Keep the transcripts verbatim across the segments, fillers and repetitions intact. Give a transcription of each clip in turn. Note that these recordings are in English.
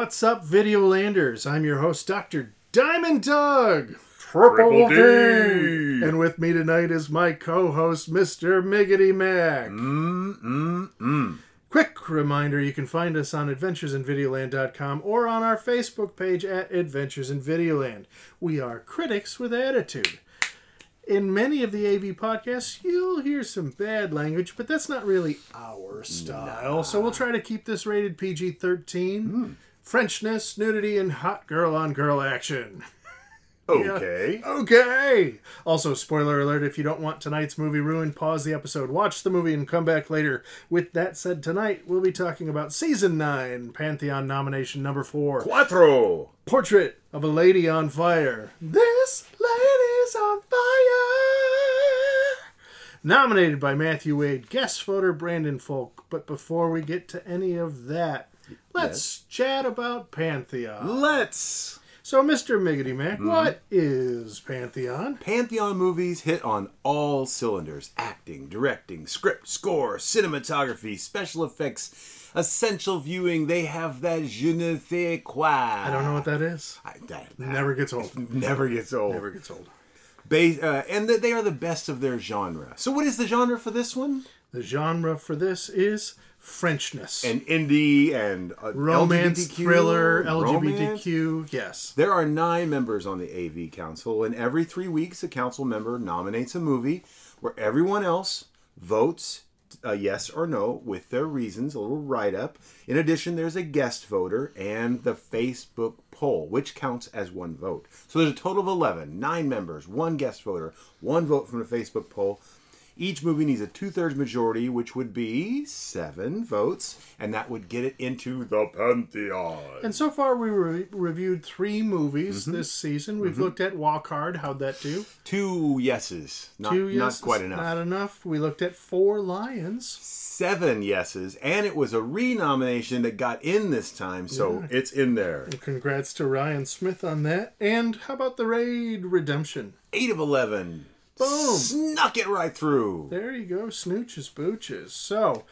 What's up, Videolanders? I'm your host, Doctor Diamond Doug. Triple D. D. And with me tonight is my co-host, Mister Miggity Mac. Mm, mm, mm. Quick reminder, you can find us on adventures in videoland dot com or on our Facebook page at Adventures in Videoland. We are critics with attitude. In many of the A V podcasts, you'll hear some bad language, but that's not really our style. Nah. So we'll try to keep this rated P G thirteen. Mm. Frenchness, nudity, and hot girl-on-girl action. Okay. Yeah. Okay. Also, spoiler alert, if you don't want tonight's movie ruined, pause the episode, watch the movie, and come back later. With that said, tonight we'll be talking about Season nine, Pantheon nomination number four. Cuatro. Portrait of a Lady on Fire. This lady's on fire. Nominated by Matthew Wade, guest voter Brandon Folk. But before we get to any of that, let's yes. chat about Pantheon. Let's. So, Mister Miggity Mac, mm-hmm. what is Pantheon? Pantheon movies hit on all cylinders. Acting, directing, script, score, cinematography, special effects, essential viewing. They have that je ne sais quoi. I don't know what that is. I, that, never gets old. Never gets old. Never gets old. Ba- uh, and they are the best of their genre. So what is the genre for this one? The genre for this is Frenchness. And indie and uh, romance, L G B T Q, thriller, L G B T Q, romance. Yes. There are nine members on the A V Council, and every three weeks a council member nominates a movie where everyone else votes uh, yes or no with their reasons, a little write-up. In addition, there's a guest voter and the Facebook poll, which counts as one vote. So there's a total of eleven, nine members, one guest voter, one vote from the Facebook poll. Each movie needs a two-thirds majority, which would be seven votes, and that would get it into the Pantheon. And so far, we re- reviewed three movies mm-hmm. this season. We've mm-hmm. looked at Walk Hard. How'd that do? Two yeses. Not, Two yeses. Not quite enough. Not enough. We looked at Four Lions. Seven yeses, and it was a renomination that got in this time, so yeah. it's in there. And congrats to Ryan Smith on that. And how about The Raid Redemption? Eight of eleven. Boom. Snuck it right through. There you go. Snooches booches. So,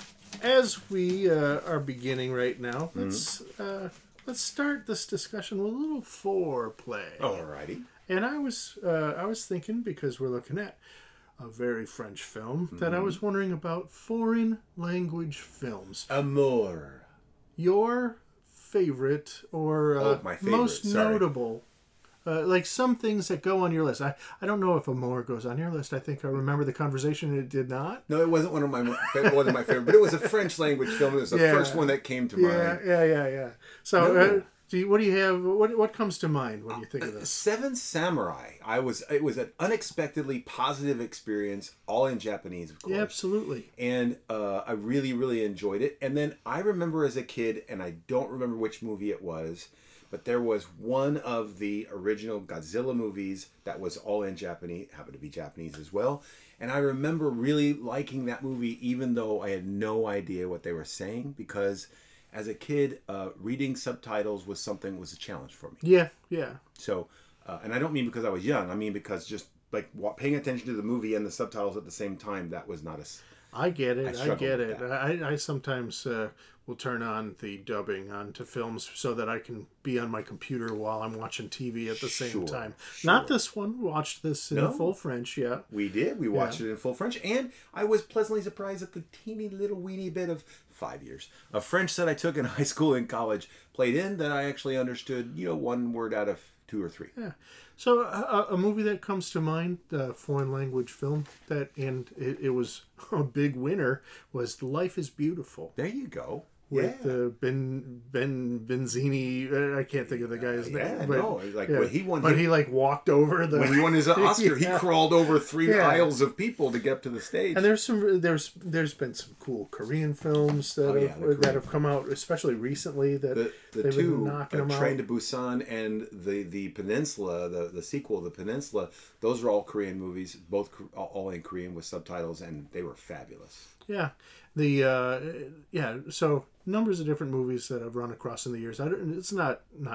as we uh, are beginning right now, let's mm-hmm. uh, let's start this discussion with a little foreplay. Alrighty. And I was uh, I was thinking, because we're looking at a very French film, mm-hmm. that I was wondering about foreign language films. Amour. Your favorite or uh, oh, my favorite. most Sorry. notable. Uh, like some things that go on your list. I, I don't know if Amour goes on your list. I think I remember the conversation. It did not. No, it wasn't one of my it wasn't my favorite, but it was a French language film. It was the yeah. first one that came to yeah, mind. Yeah, yeah, yeah. So, no. uh, do you, what do you have? What what comes to mind when you think of this? Seven Samurai. I was. It was an unexpectedly positive experience, all in Japanese, of course. Yeah, absolutely. And uh, I really, really enjoyed it. And then I remember as a kid, and I don't remember which movie it was, but there was one of the original Godzilla movies that was all in Japanese, happened to be Japanese as well. And I remember really liking that movie, even though I had no idea what they were saying, because as a kid, uh, reading subtitles was something was a challenge for me. Yeah, yeah. So, uh, and I don't mean because I was young. I mean because just like paying attention to the movie and the subtitles at the same time, that was not as. I get it. I, I get it. That. I, I sometimes uh, will turn on the dubbing onto films so that I can be on my computer while I'm watching T V at the same sure, time. Sure. Not this one. We watched this in no. full French, yeah. We did. We watched yeah. it in full French. And I was pleasantly surprised at the teeny little weeny bit of five years of French that I took in high school and college played in that I actually understood, you know, one word out of two or three. Yeah. So a, a movie that comes to mind, a foreign language film that, and it, it was a big winner, was Life is Beautiful. There you go. With yeah. uh, Ben Ben Benzini, uh, I can't think of the guy's yeah, name. Yeah, but, no, like yeah. when he won, but he, he like walked over the. When he won his Oscar, yeah. he crawled over three yeah. aisles of people to get up to the stage. And there's some, there's there's been some cool Korean films that oh, have yeah, that have come out, especially recently. That the, the they've two, been knocking uh, them Train out. to Busan and the the Peninsula, the the sequel, the Peninsula. Those are all Korean movies, both all in Korean with subtitles, and they were fabulous. Yeah, the uh, yeah. So numbers of different movies that I've run across in the years. I don't, it's not not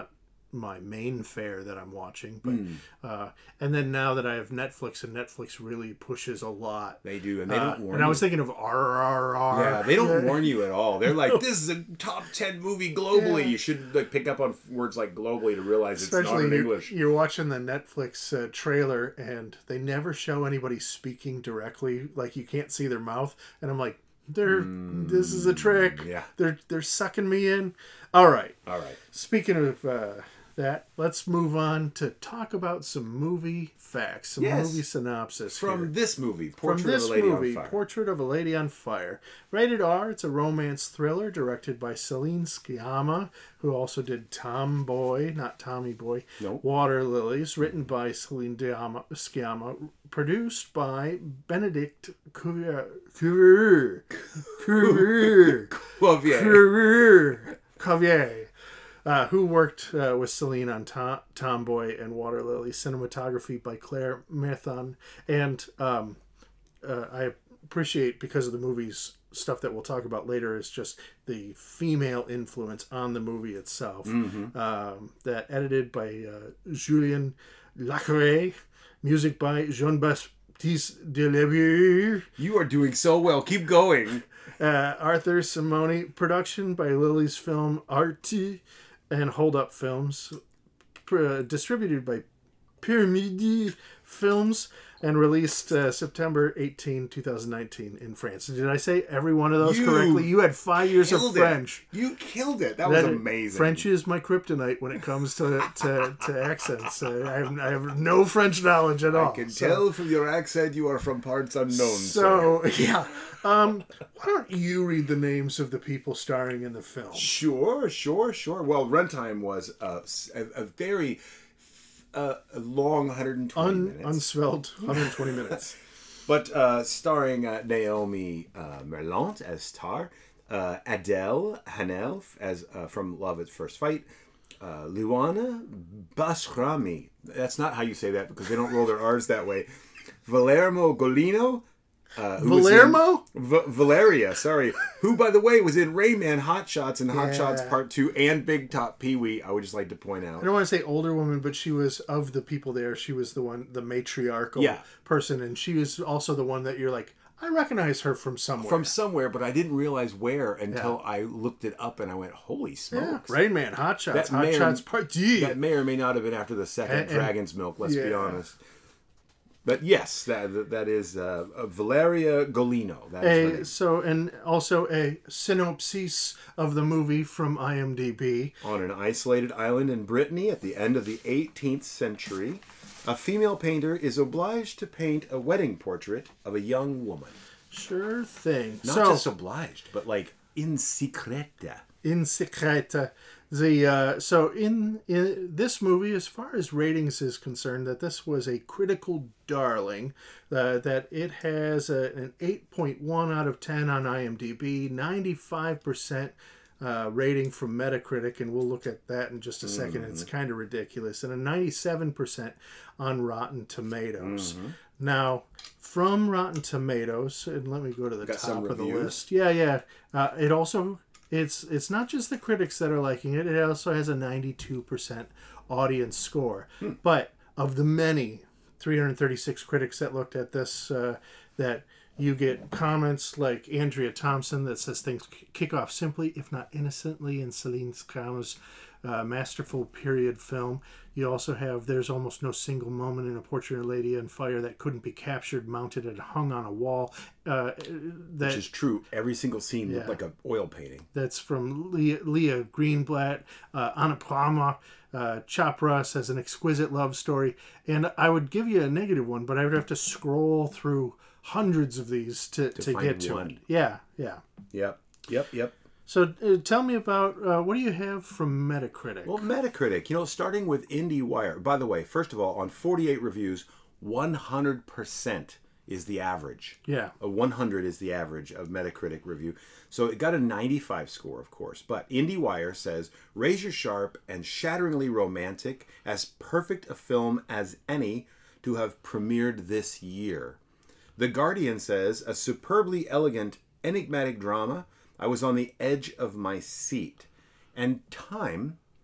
my main fare that I'm watching. But Mm. uh, and then now that I have Netflix, and Netflix really pushes a lot. They do, and they Uh, don't warn and I was you. thinking of R R R. Yeah, they don't warn you at all. They're like, this is a top ten movie globally. Yeah. You should like pick up on words like globally to realize it's Especially not in you're, English. you're watching the Netflix uh, trailer, and they never show anybody speaking directly. Like you can't see their mouth, and I'm like, "They're this is a trick. yeah. They're they're sucking me in." All right. All right. Speaking of uh, that, let's move on to talk about some movie facts, some Yes. movie synopsis From here. this movie, Portrait From this of a Lady movie, on Fire. Portrait of a Lady on Fire. Rated R, it's a romance thriller directed by Celine Sciamma, who also did Tomboy, not Tommy Boy, Nope. Water Lilies, written by Celine Diama- Sciamma, produced by Benedict Cuvier. Cuvier. Cuvier. Cuvier. Cuvier. Cuvier. Uh, who worked uh, with Celine on Tom, Tomboy and Water Lily, cinematography by Claire Methon, and um, uh, I appreciate, because of the movie's stuff that we'll talk about later, is just the female influence on the movie itself. Mm-hmm. Um, that edited by uh, Julien Lacroix, music by Jean-Baptiste Delevieux, You are doing so well. Keep going. uh, Arthur Simoni, production by Lily's Film Artie and Hold Up Films, uh, distributed by Pyramide Films, and released uh, September eighteenth, twenty nineteen in France. Did I say every one of those You correctly? You had five years of Killed it. French. You killed it. That, That- was amazing. French is my kryptonite when it comes to to, to accents. Uh, I, have, I have no French knowledge at all. I can so- tell from your accent you are from parts unknown. sir. So, yeah. Um, why don't you read the names of the people starring in the film? Sure, sure, sure. Well, runtime was uh, a, a very uh, long one hundred twenty Un, minutes. unsvelled one hundred twenty minutes. But uh, starring uh, Naomi uh, Merlant as Tar, uh, Adele Hanel as uh, from Love at First Fight, uh, Luana Basrami. That's not how you say that because they don't roll their R's that way. Valermo Golino. Uh, who was in- Valermo? V- Valeria, sorry. Who, by the way, was in Rayman, Hot Shots, and Hot Yeah. Shots Part two, and Big Top Pee Wee. I would just like to point out. I don't want to say older woman, but she was, of the people there, she was the one, the matriarchal Yeah. person, and she was also the one that you're like, I recognize her from somewhere. From somewhere, but I didn't realize where until I looked it up and I went, holy yeah, smokes. Rain Man, Hot Shots, That Hot may or- Shots Part D. That may or may not have been after the second And- and- Dragon's Milk, let's be yeah. honest. But yes, that that is uh, Valeria Golino. That is her A, name. so, and also a synopsis of the movie from IMDb. On an isolated island in Brittany at the end of the eighteenth century, a female painter is obliged to paint a wedding portrait of a young woman. Sure thing. Not so, just obliged, but like in secreta. in secreta. The uh, so in, in this movie, as far as ratings is concerned, that this was a critical darling. Uh, that it has a, an eight point one out of ten on IMDb, ninety-five percent uh, rating from Metacritic, and we'll look at that in just a second. It's kind of ridiculous, and a ninety-seven percent on Rotten Tomatoes. Now, from Rotten Tomatoes, and let me go to the Got some top of the reviews? list. Yeah, yeah. Uh, it also it's it's not just the critics that are liking it. It also has a ninety-two percent audience score. Hmm. But of the many three hundred thirty-six critics that looked at this, uh, that you get comments like Andrea Thompson that says things kick off simply, if not innocently, in Celine Sciamma's uh, masterful period film. You also have There's almost no single moment in a Portrait of a Lady on Fire that couldn't be captured, mounted, and hung on a wall. Uh, that Which is true. Every single scene looked Yeah. like an oil painting. that's from Leah, Leah Greenblatt. Uh, Anupama uh, Chopra says an exquisite love story. And I would give you a negative one, but I would have to scroll through hundreds of these to, to, find get to one. it. Yeah, yeah. Yep, yep, yep. So uh, tell me about, uh, what do you have from Metacritic? Well, Metacritic, you know, starting with IndieWire. By the way, first of all, on forty-eight reviews, one hundred percent is the average. yeah. A one hundred is the average of Metacritic review. So it got a ninety-five score, of course. But IndieWire says, razor sharp and shatteringly romantic, as perfect a film as any to have premiered this year. The Guardian says, a superbly elegant, enigmatic drama. I was on the edge of my seat. And Time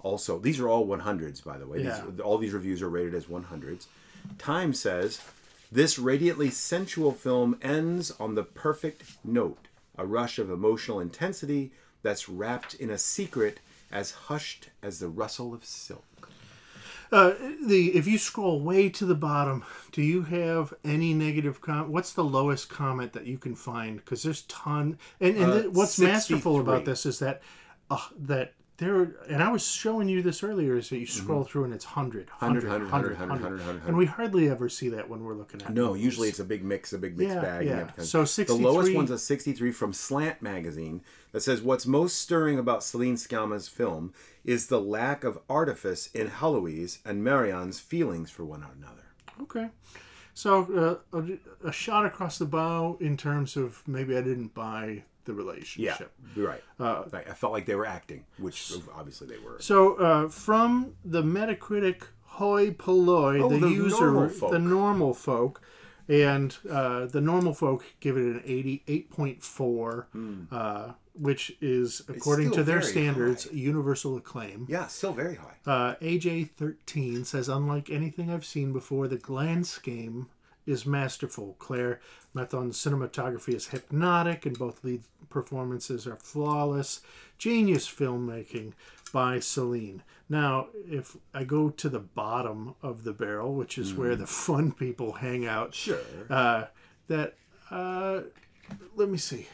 also, these are all one hundreds, by the way. Yeah. These, all these reviews are rated as one hundreds. Time says, this radiantly sensual film ends on the perfect note. A rush of emotional intensity that's wrapped in a secret as hushed as the rustle of silk. Uh, the if you scroll way to the bottom, do you have any negative comment? What's the lowest comment that you can find? Because there's ton. And, and Uh, th- what's masterful about sixty-three. this is that uh, that there. And I was showing you this earlier. Is that you scroll Mm-hmm. through and it's hundred, Hundred, hundred, hundred, hundred, hundred, hundred, hundred, and we hardly ever see that when we're looking at. No, movies. usually it's a big mix, a big mixed Yeah, bag. yeah. and that kind of- So the sixty-three lowest one's a sixty-three from Slant Magazine that says, what's most stirring about Celine Sciamma's film is the lack of artifice in Heloise and Marianne's feelings for one another. Okay. So uh, a, a shot across the bow in terms of maybe I didn't buy the Yeah, relationship. you're right. Uh, Like, I felt like they were acting, which obviously they were. So uh, from the Metacritic hoi polloi, Oh, the, the user, normal folk. the normal folk, and uh, the normal folk give it an eighty-eight point four, uh, which is, according still to their very standards, high. universal acclaim. Yeah, still very high. Uh, A J thirteen says, unlike anything I've seen before, the glance game is masterful. Claire Methon's cinematography is hypnotic, and both lead performances are flawless. Genius filmmaking by Celine. Now, if I go to the bottom of the barrel, which is where the fun people hang out, Sure. uh, that, uh, let me see.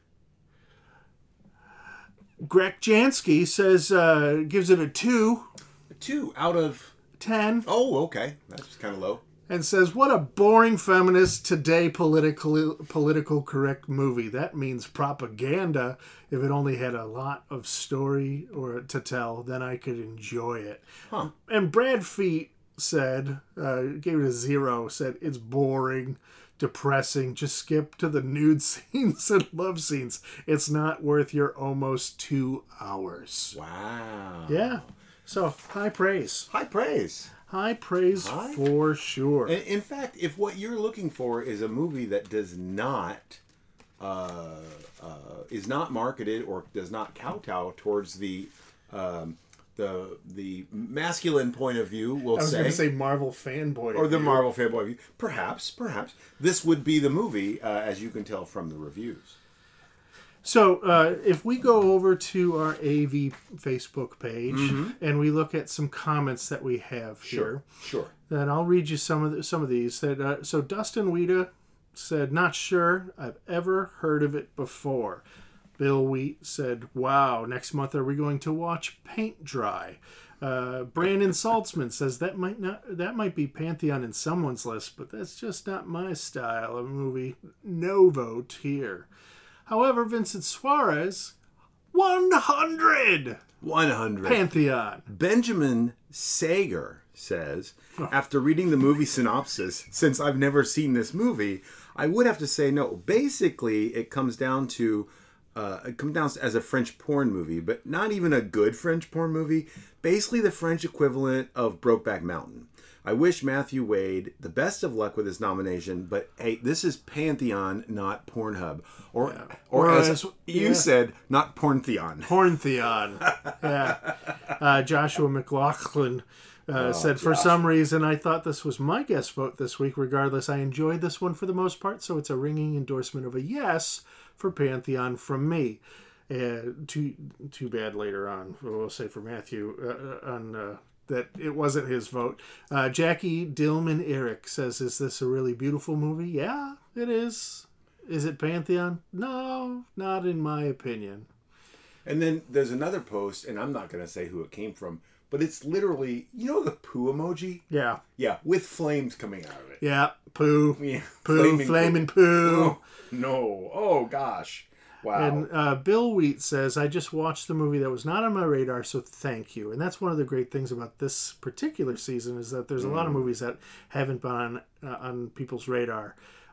Greg Jansky says, uh, gives it a two, Two out of... ten, Oh, okay. That's kind of low. and says, what a boring feminist today political political correct movie. That means propaganda. If it only had a lot of story or to tell, then I could enjoy it. Huh. And Brad Feet said, uh, gave it a zero, said it's boring, depressing, just skip to the nude scenes and love scenes. It's not worth your almost two hours. Wow. Yeah. So, high praise. High praise. High praise High? for sure. In, in fact, if what you're looking for is a movie that does not uh, uh, is not marketed or does not kowtow towards the um, the the masculine point of view, we'll I was say, going to say Marvel fanboy. or the view. Marvel fanboy view, perhaps, perhaps this would be the movie, uh, as you can tell from the reviews. So, uh, if we go over to our A V Facebook page and we look at some comments that we have here, Sure. then I'll read you some of the, some of these. That uh, so Dustin Wheata said, "Not sure I've ever heard of it before." Bill Wheat said, "Wow, next month are we going to watch Paint Dry?" Uh, Brandon Saltzman says that might not that might be Pantheon in someone's list, but that's just not my style of movie. No vote here. However, Vincent Suarez, one hundred one hundred. Pantheon. Benjamin Sager says, after reading the movie synopsis, since I've never seen this movie, I would have to say no. Basically, it comes down to uh, it comes down as a French porn movie, but not even a good French porn movie. Basically, the French equivalent of Brokeback Mountain. I wish Matthew Wade the best of luck with his nomination, but hey, this is Pantheon, not Pornhub, or Yeah. or Or as as- you yeah. said, not Porntheon. Porntheon. Yeah. Uh, Joshua McLaughlin uh, said, for Josh. some reason, I thought this was my guest vote this week. Regardless, I enjoyed this one for the most part, so it's a ringing endorsement of a yes for Pantheon from me. Uh, too too bad later on, we'll say for Matthew, uh, on uh, that it wasn't his vote. Uh, Jackie Dillman Eric says, is this a really beautiful movie? Yeah, it is. Is it Pantheon? No, not in my opinion. And then there's another post, and I'm not going to say who it came from, but it's literally, you know the poo emoji? Yeah. Yeah, with flames coming out of it. Yeah, poo, Yeah, poo, flaming poo. Oh, no. Oh, gosh. Wow. And uh, Bill Wheat says, I just watched the movie that was not on my radar, so thank you. And that's one of the great things about this particular season is that there's a lot of movies that haven't been on, uh, on people's radar.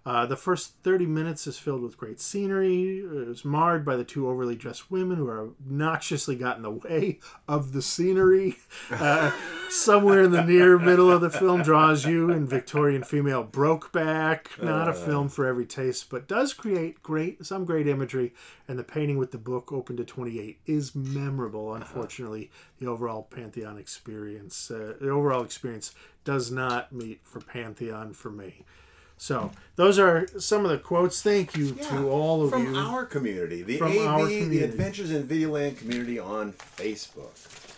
Uh, the first thirty minutes is filled with great scenery. It is marred by the two overly dressed women who are obnoxiously got in the way of the scenery. Uh, somewhere in the near middle of the film draws you in Victorian female Brokeback. Not a film for every taste, but does create great some great imagery. And the painting with the book, open to twenty-eight, is memorable. Unfortunately, the overall Pantheon experience, uh, the overall experience does not meet for Pantheon for me. So those are some of the quotes. Thank you Yeah, to all of from you. From our community. The From A V, our the community. Adventures in Videoland community on Facebook.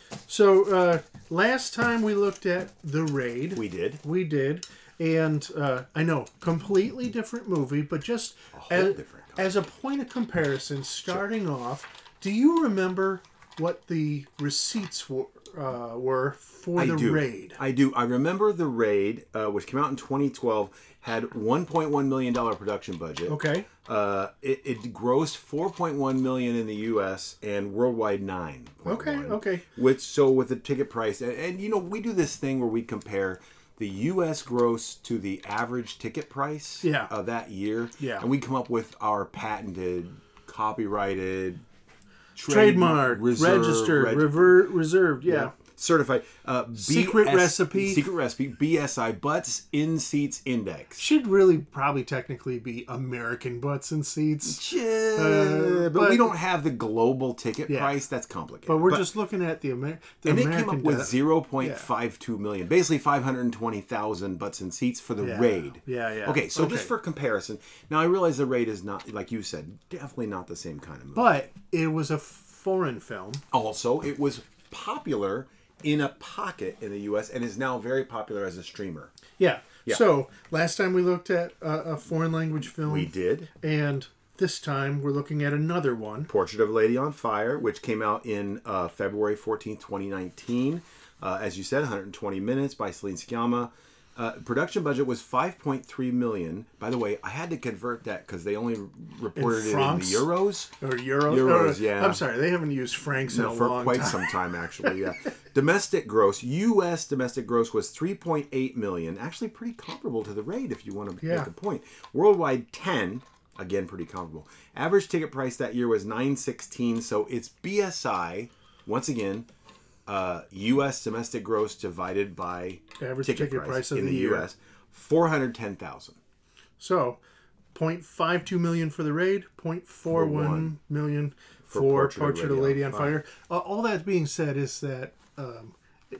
So uh, last time we looked at The Raid. We did. We did. And uh, I know, completely different movie, but just A whole as, different as a point of comparison, starting off, do you remember what the receipts were, uh, were for I The do. Raid? I do. I remember The Raid, uh, which came out in twenty twelve, had one point one million dollars production budget. Okay. Uh, it, it grossed four point one million dollars in the U S and worldwide nine. Okay, okay. Which, so with the ticket price, and, and you know, we do this thing where we compare the U S gross to the average ticket price Yeah. of that year. Yeah. And we come up with our patented, copyrighted, Trademark, reserve, registered, reg- rever- reserved, yeah. yeah. Certified. Uh, Secret B S recipe. Secret recipe. B S I, Butts in Seats Index. Should really probably technically be American Butts and Seats. Yeah, Uh, but, but- we don't have the global ticket Yeah. price. That's complicated. But we're just looking at the, Amer- the and American... it came up with data. zero point five two million, basically five hundred twenty thousand butts and seats for the Yeah. Raid. Yeah, yeah. Okay, so Okay. just for comparison, now I realize the Raid is not, like you said, definitely not the same kind of movie. But it was a foreign film. Also, it was popular in a pocket in the U S and is now very popular as a streamer. Yeah. Yeah. So last time we looked at a, a foreign language film. We did. And this time we're looking at another one. Portrait of a Lady on Fire, which came out in uh, February fourteenth, twenty nineteen. Uh, as you said, one hundred twenty minutes by Celine Sciamma. Uh, production budget was five point three million dollars. By the way, I had to convert that because they only reported it in the francs? euros. Or Euros. Euros, or- yeah. I'm sorry, they haven't used francs in No, a for long quite time. some time, actually. Yeah. Domestic gross, U S domestic gross was three point eight million dollars. Actually, pretty comparable to the Raid, if you want to Yeah. make a point. Worldwide, ten. Again, pretty comparable. Average ticket price that year was nine sixteen. So it's B S I. Once again, uh, U S domestic gross divided by Average ticket, ticket price, price of in the the year. U S. Four hundred ten thousand. So, zero point five two million for the Raid, zero point four one million for, For Portrait, of a Lady on Fire. Uh, all that being said is that um,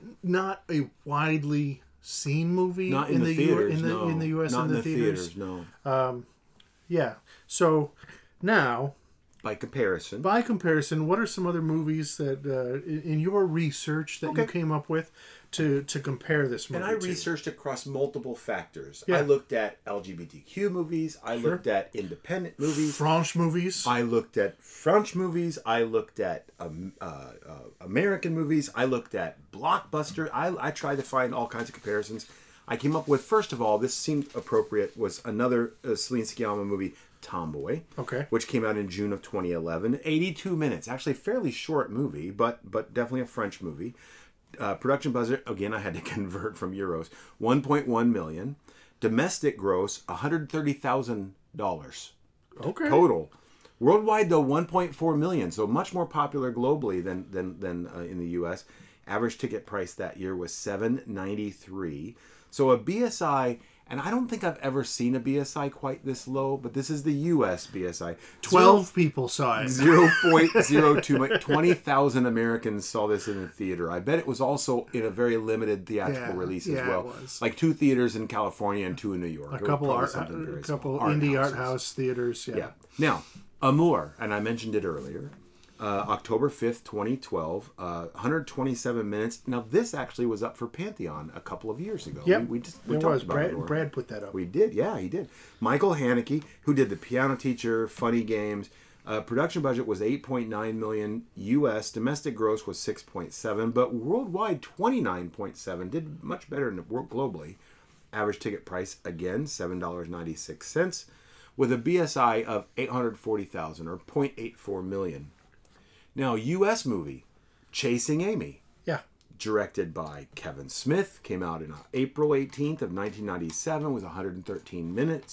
not a widely seen movie Not in, in the, the theaters. U- in the no. in the U S Not in the, theaters. theaters. No. Yeah. So now, By comparison, by comparison, what are some other movies that uh, in, in your research that you Okay. came up with to to compare this movie? and I to? researched across multiple factors. Yeah. I looked at L G B T Q movies. I Sure. looked at independent movies. French movies. I looked at French movies. I looked at um, uh, uh, American movies. I looked at blockbuster. I, I tried to find all kinds of comparisons. I came up with, first of all, this seemed appropriate, was another uh, Celine Sciamma movie, Tomboy, Okay. which came out in June of twenty eleven. eighty-two minutes. Actually, a fairly short movie, but but definitely a French movie. Uh, production budget, again, I had to convert from euros, one point one million. Domestic gross, one hundred thirty thousand dollars Okay. total. Worldwide, though, one point four million, so much more popular globally than than than uh, in the U S. Average ticket price that year was seven ninety-three. So a B S I, and I don't think I've ever seen a B S I quite this low, but this is the U S B S I. Twelve people saw it. zero point zero two twenty thousand Americans saw this in the theater. I bet it was also in a very limited theatrical Yeah, release yeah, as well. it was. Like two theaters in California and two in New York. A It was couple probably art, something a very couple small. Art indie art houses. house theaters. Yeah. Yeah. Now, Amour, and I mentioned it earlier, uh, October fifth, twenty twelve, uh, one hundred twenty-seven minutes. Now, this actually was up for Pantheon a couple of years ago. Yep. We, we just we It talked was. about Brad, Amour. Brad put that up. We did, yeah, he did. Michael Haneke, who did The Piano Teacher, Funny Games. Uh, production budget was eight point nine million U S. Domestic gross was six point seven, but worldwide twenty-nine point seven. Did much better in the world globally. Average ticket price again seven dollars and ninety-six cents, with a B S I of eight hundred forty thousand or zero point eight four million. Now, U S movie Chasing Amy, Yeah. directed by Kevin Smith, came out on April eighteenth of nineteen ninety-seven, was one hundred thirteen minutes.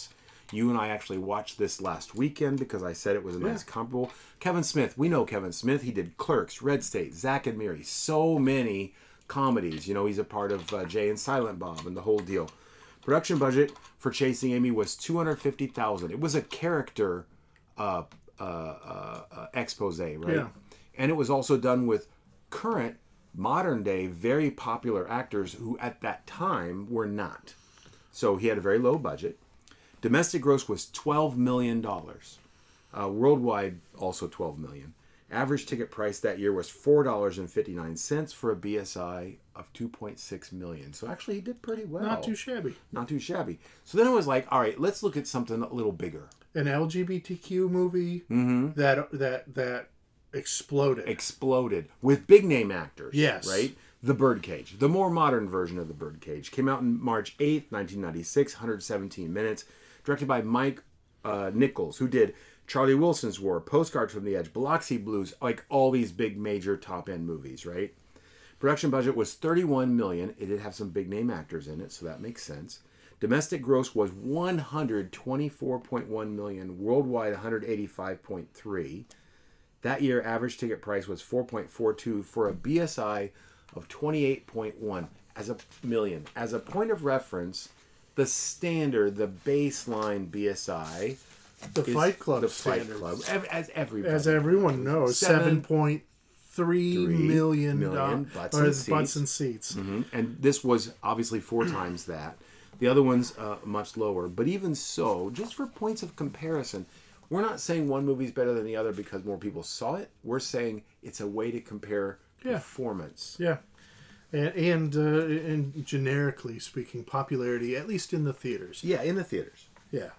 You and I actually watched this last weekend because I said it was a nice Yeah. comparable. Kevin Smith, we know Kevin Smith. He did Clerks, Red State, Zack and Miri, so many comedies. You know, he's a part of uh, Jay and Silent Bob and the whole deal. Production budget for Chasing Amy was two hundred fifty thousand dollars. It was a character uh, uh, uh, uh, expose, right? Yeah. And it was also done with current, modern day, very popular actors who at that time were not. So he had a very low budget. Domestic gross was twelve million dollars. Uh, worldwide, also twelve million dollars. Average ticket price that year was four dollars and fifty-nine cents for a B S I of two point six million dollars. So actually he did pretty well. Not too shabby. Not too shabby. So then it was like, all right, let's look at something a little bigger. An L G B T Q movie Mm-hmm. that that that exploded. Exploded with big name actors. Yes. Right? The Birdcage. The more modern version of The Birdcage. Came out on March eighth, nineteen ninety-six, one hundred seventeen minutes. Directed by Mike uh, Nichols, who did Charlie Wilson's War, Postcard from the Edge, Biloxi Blues, like all these big major top-end movies, right? Production budget was thirty-one million dollars. It did have some big name actors in it, so that makes sense. Domestic gross was one hundred twenty-four point one million dollars. Worldwide, one hundred eighty-five point three. That year, average ticket price was four point four two for a B S I of twenty-eight point one as a million. As a point of reference, the standard, the baseline B S I, The is Fight Club the standards. Fight Club, ev- as everybody, As everyone knows, Seven seven point three million million dollars butts or and butts seats. and seats. Mhm. And this was obviously four times that. The other one's uh, much lower. But even so, just for points of comparison, we're not saying one movie's better than the other because more people saw it. We're saying it's a way to compare Yeah. performance. Yeah, and and, uh, and generically speaking, popularity, at least in the theaters. Yeah, in the theaters. Yeah.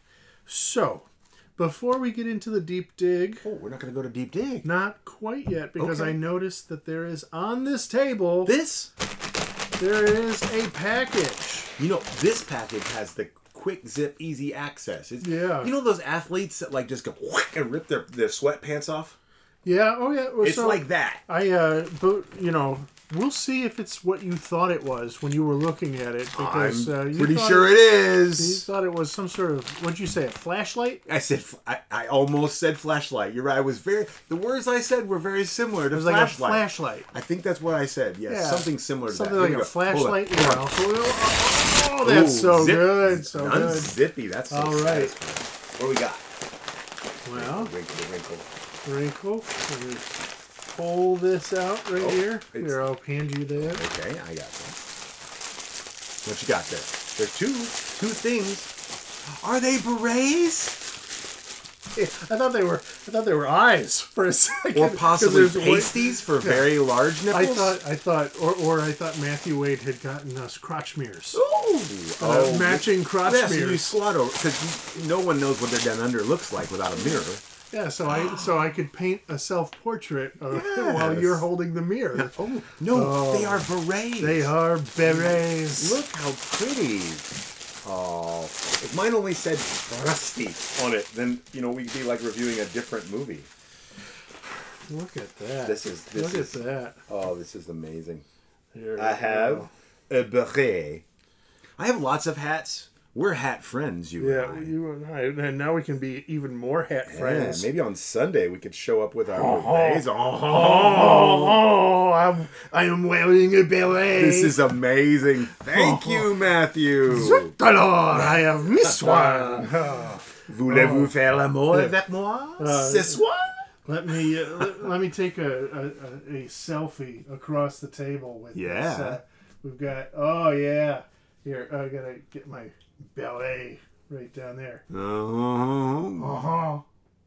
So, before we get into the deep dig, Oh, we're not going to go to Deep Dig. not quite yet, because Okay. I noticed that there is on this table This, there is a package. you know, this package has the quick zip, easy access. It's, Yeah. You know those athletes that like just go whack and rip their, their sweatpants off? Yeah. Oh yeah. Well, It's so like that. I uh, but you know, we'll see if it's what you thought it was when you were looking at it, because I'm uh, you pretty thought sure it, it you is. thought it was some sort of, what'd you say, a flashlight? I said, I, I almost said flashlight. You're right. I was very, the words I said were very similar to It was like flashlight. a flashlight. I think that's what I said. Yes, Yeah. something similar to Something that. like Here a we go. Hold flashlight. on. You know. Oh, that's Ooh, so zip. good. So good. Unzippy. That's so All right. satisfying. What do we got? Well, Wrinkle, wrinkle. wrinkle. Let me pull this out right Oh, here. it's- Here, I'll hand you that. Okay, I got that. What you got there? There's two, two things. Are they berets? I thought they were. I thought they were eyes for a second. Or 'cause possibly there's one- pasties for very large I nipples? thought. I thought. Or, or I thought Matthew Wade had gotten us crotch mirrors. Ooh, Uh, matching crotch yeah, so you mirrors. slot over because no one knows what their down under looks like without a mirror. Yeah, so I so I could paint a self portrait uh, Yes. while you're holding the mirror. Oh no, Oh. they are berets. They are berets. Look how pretty. Oh, if mine only said rusty on it, then you know we'd be like reviewing a different movie. Look at that. This is this Look is at that. oh, this is amazing. Here I we have go. a beret. I have lots of hats. We're hat friends, you Yeah, and I. you and I, and now we can be even more hat Yeah, friends. maybe on Sunday we could show up with our Oh. berets. Oh, oh, I'm, I am wearing a beret. This is amazing. Thank you, Matthew. Zut alors, I have missed one. Voulez-vous faire l'amour avec moi Uh, ce soir? Let me uh, let, let me take a, a, a, a selfie across the table with Yeah. this. Uh, we've got, oh yeah. Here, I gotta get my ballet right down there. Uh-huh. Uh-huh.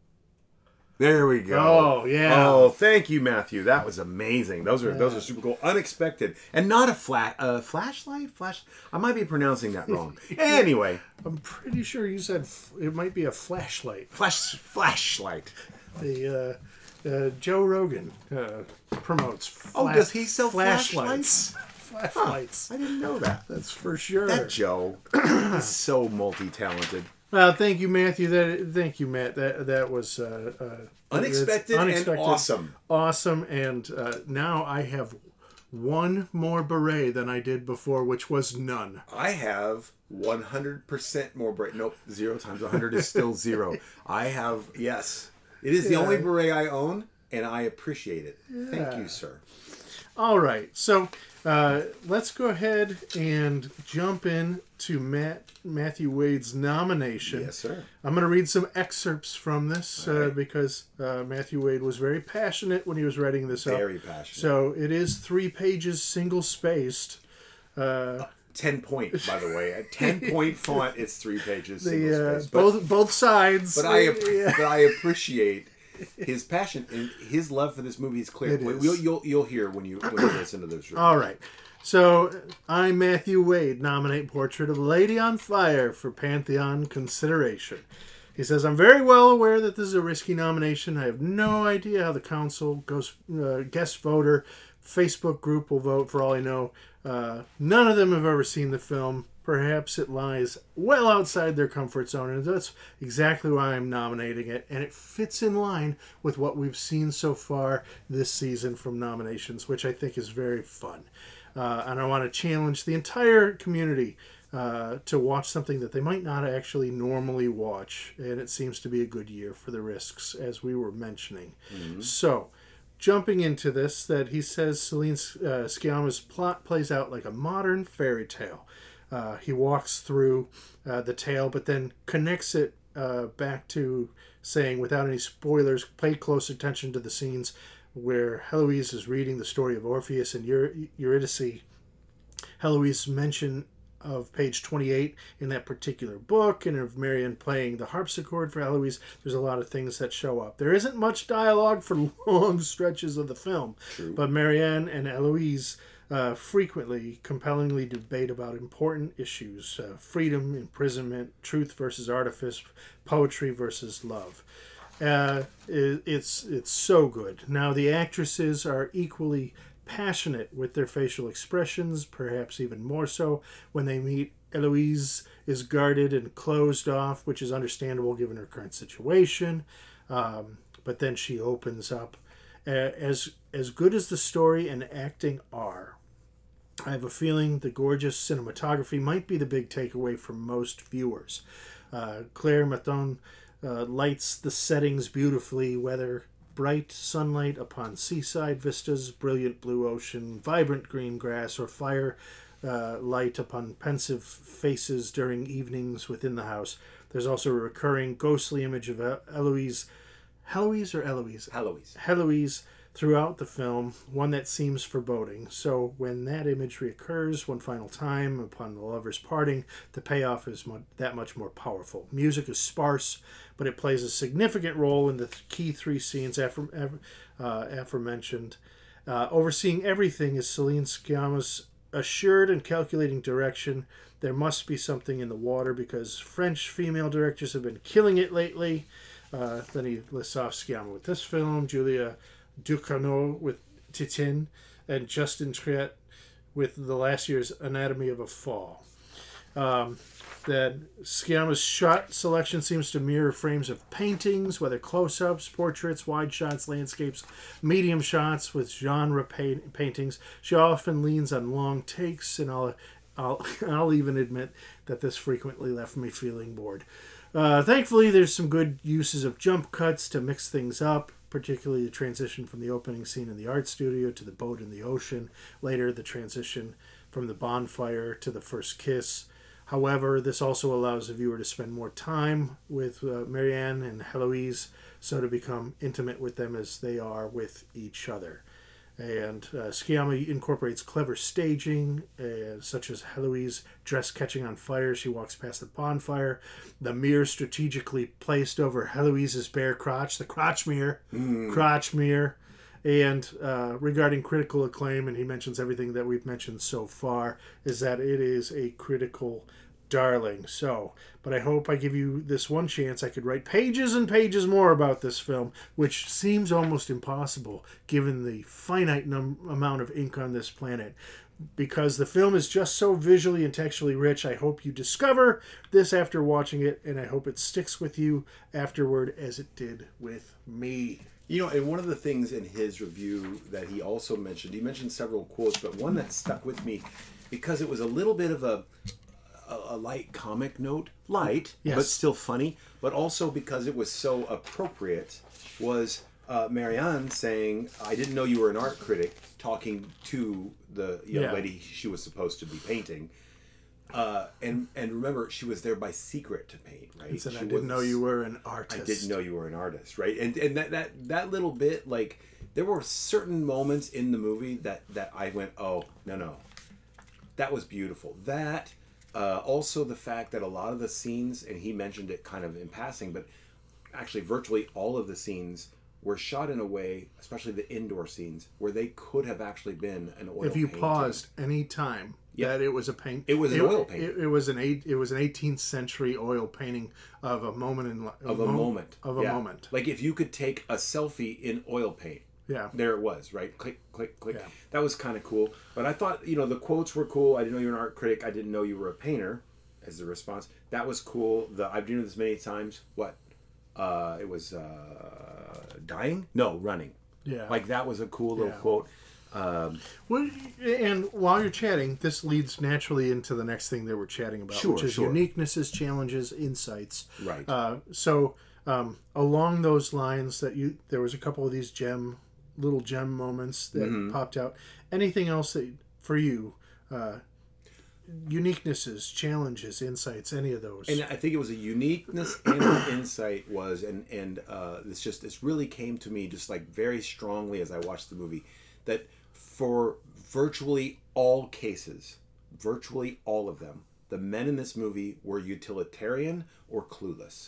There we go. Oh, yeah. Oh, thank you, Matthew. That was amazing. Those are those are super cool, unexpected, and not a flat uh, flashlight. Flash. I might be pronouncing that wrong. Anyway, I'm pretty sure you said f- it might be a flashlight. flash flashlight. The uh, uh, Joe Rogan uh, promotes. Fla- Oh, does he sell flashlights? Flashlights. I didn't know that. That's for sure. That Joe is so multi-talented. Well, thank you, Matthew. That thank you, Matt. That that was uh, uh, Unexpected, it's and awesome. awesome, and uh, now I have one more beret than I did before, which was none. I have one hundred percent more beret. Nope, zero times one hundred is still zero. I have, yes. It is the Yeah. only beret I own, and I appreciate it. Yeah. Thank you, sir. All right, so uh, let's go ahead and jump in to Matt Matthew Wade's nomination. Yes, sir. I'm going to read some excerpts from this uh, right. because uh, Matthew Wade was very passionate when he was writing this up. Very passionate. So it is three pages, single spaced. Uh, ten point, by the way. At ten point font, it's three pages, single the, uh, space. But, both both sides. but, I, Yeah. but I appreciate his passion and his love for this movie is clear. It is. You'll, you'll, you'll hear when you when you listen to this. All right. So, I, Matthew Wade, nominate Portrait of a Lady on Fire for Pantheon consideration. He says, I'm very well aware that this is a risky nomination. I have no idea how the council, goes, uh, guest voter, Facebook group will vote, for all I know. Uh, none of them have ever seen the film. Perhaps it lies well outside their comfort zone, and that's exactly why I'm nominating it. And it fits in line with what we've seen so far this season from nominations, which I think is very fun. Uh, and I want to challenge the entire community uh, to watch something that they might not actually normally watch. And it seems to be a good year for the risks, as we were mentioning. Mm-hmm. So, jumping into this, that he says Celine uh, Sciamma's plot plays out like a modern fairy tale. Uh, he walks through uh, the tale, but then connects it uh, back to saying, without any spoilers, pay close attention to the scenes where Heloise is reading the story of Orpheus and Eurydice. Heloise's mention of page twenty-eight in that particular book, and of Marianne playing the harpsichord for Heloise. There's a lot of things that show up. There isn't much dialogue for long stretches of the film, True. But Marianne and Heloise uh, frequently, compellingly debate about important issues: uh, freedom, imprisonment, truth versus artifice, poetry versus love. Uh, it, it's it's so good. Now the actresses are equally passionate with their facial expressions, perhaps even more so when they meet. Eloise is guarded and closed off, which is understandable given her current situation. Um, but then she opens up. Uh, as as good as the story and acting are, I have a feeling the gorgeous cinematography might be the big takeaway for most viewers. Uh, Claire Mathon uh, lights the settings beautifully, whether bright sunlight upon seaside vistas, brilliant blue ocean, vibrant green grass, or fire uh, light upon pensive faces during evenings within the house. There's also a recurring ghostly image of Eloise. Heloise or Eloise? Heloise. Heloise throughout the film, one that seems foreboding. So when that imagery occurs one final time upon the lovers parting, the payoff is mo- that much more powerful. Music is sparse, but it plays a significant role in the th- key three scenes afore- uh, aforementioned. Uh, overseeing everything is Celine Sciamma's assured and calculating direction. There must be something in the water because French female directors have been killing it lately. Uh, then he lists off Sciamma with this film, Julia Ducournau with Titane, and Justin Triet with the last year's Anatomy of a Fall. Um, that Sciamma's shot selection seems to mirror frames of paintings, whether close-ups, portraits, wide shots, landscapes, medium shots with genre paint- paintings. She often leans on long takes, and I'll, I'll, I'll even admit that this frequently left me feeling bored. Uh, thankfully, there's some good uses of jump cuts to mix things up, particularly the transition from the opening scene in the art studio to the boat in the ocean. Later, the transition from the bonfire to the first kiss. However, this also allows the viewer to spend more time with uh, Marianne and Heloise, so to become intimate with them as they are with each other. And uh, Sciamma incorporates clever staging, uh, such as Heloise dress catching on fire. She walks past the bonfire. The mirror strategically placed over Heloise's bare crotch, the crotch mirror, mm. crotch mirror. And uh, regarding critical acclaim, and he mentions everything that we've mentioned so far, is that it is a critical darling. So, but I hope I give you this one chance. I could write pages and pages more about this film, which seems almost impossible given the finite num- amount of ink on this planet. Because the film is just so visually and textually rich, I hope you discover this after watching it, and I hope it sticks with you afterward as it did with me. You know, and one of the things in his review that he also mentioned, he mentioned several quotes, but one that stuck with me because it was a little bit of a a, a light comic note, light, yes. but still funny, but also because it was so appropriate, was uh, Marianne saying, "I didn't know you were an art critic," talking to the young yeah. lady she was supposed to be painting. Uh, and and remember, she was there by secret to paint, right? He said, she "I didn't was, know you were an artist." I didn't know you were an artist, right? And and that, that that little bit, like, there were certain moments in the movie that that I went, "Oh, no, no, that was beautiful." That uh, also the fact that a lot of the scenes, and he mentioned it kind of in passing, but actually virtually all of the scenes were shot in a way, especially the indoor scenes, where they could have actually been an oil If you painting. paused any time. Yep. That it was a paint. It was an it, oil painting. It, it was an eight. It was an eighteenth century oil painting of a moment in of a mo- moment of a yeah. moment. Like if you could take a selfie in oil paint. Yeah. There it was, right? Click, click, click. Yeah. That was kind of cool. But I thought, you know, the quotes were cool. I didn't know you were an art critic. I didn't know you were a painter, as the response. That was cool. The I've done this many times. What? Uh, it was uh, dying? No, running. Yeah. Like that was a cool little Yeah. quote. Um, well, and while you're chatting, this leads naturally into the next thing that we're chatting about, Sure, which is sure. uniquenesses, challenges, insights. Right. Uh, so um, along those lines, that you there was a couple of these gem, little gem moments that Mm-hmm. popped out. Anything else that for you? Uh, uniquenesses, challenges, insights, any of those? And I think it was a uniqueness and an insight was, and and uh, this just this really came to me just like very strongly as I watched the movie, that for virtually all cases, virtually all of them, the men in this movie were utilitarian or clueless.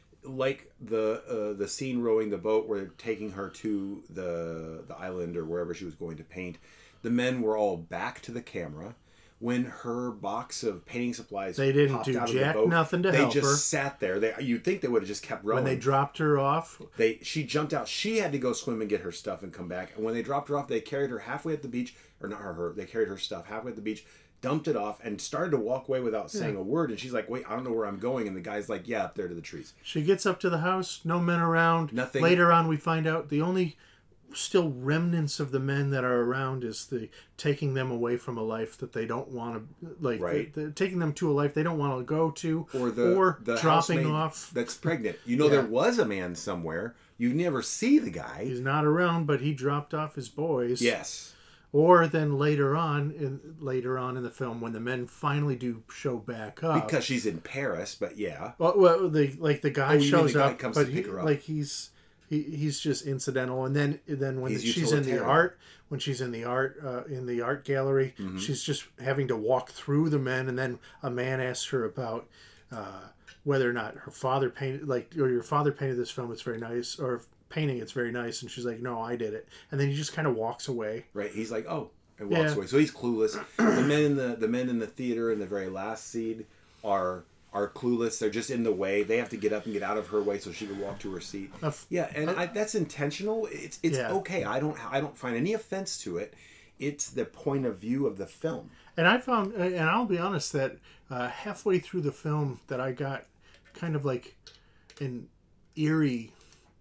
Like the uh, the scene rowing the boat where they're taking her to the the island or wherever she was going to paint, the men were all back to the camera. When her box of painting supplies They didn't popped do out of jack the boat, nothing to they help just her. sat there. They you'd think they would have just kept rowing. When they dropped her off, They she jumped out. She had to go swim and get her stuff and come back. And when they dropped her off, they carried her halfway at the beach, or not her. her they carried her stuff halfway at the beach, dumped it off, and started to walk away without saying Yeah. a word. And she's like, "Wait, I don't know where I'm going." And the guy's like, "Yeah, up there to the trees." she gets up to the house, no men around. Nothing. Later on, we find out the only still remnants of the men that are around is the taking them away from a life that they don't want to, like Right. the, the, taking them to a life they don't want to go to, Or the or the dropping housemaid off. that's pregnant. You know, Yeah. there was a man somewhere. You never see the guy. He's not around, but he dropped off his boys. Yes. Or then later on, in later on in the film, when the men finally do show back up, Because she's in Paris, but yeah. well, well the like the guy Oh, you mean shows the guy up, comes but to he, pick her up. like he's he, he's just incidental. And then then when He's she's in the utilitarian. art, when she's in the art uh, in the art gallery, Mm-hmm. she's just having to walk through the men, and then a man asks her about uh, whether or not her father painted, like, or your father painted this film. It's very nice, or painting. It's very nice, and she's like, no, I did it. And then he just kind of walks away. Right. He's like, oh, and walks Yeah. away. So he's clueless. The men in the the men in the theater in the very last scene are are clueless. They're just in the way. They have to get up and get out of her way so she can walk to her seat. Uh, f- Yeah, and I, that's intentional. It's it's Yeah. okay. I don't I don't find any offense to it. It's the point of view of the film. And I found, and I'll be honest, that uh, halfway through the film, that I got kind of like an eerie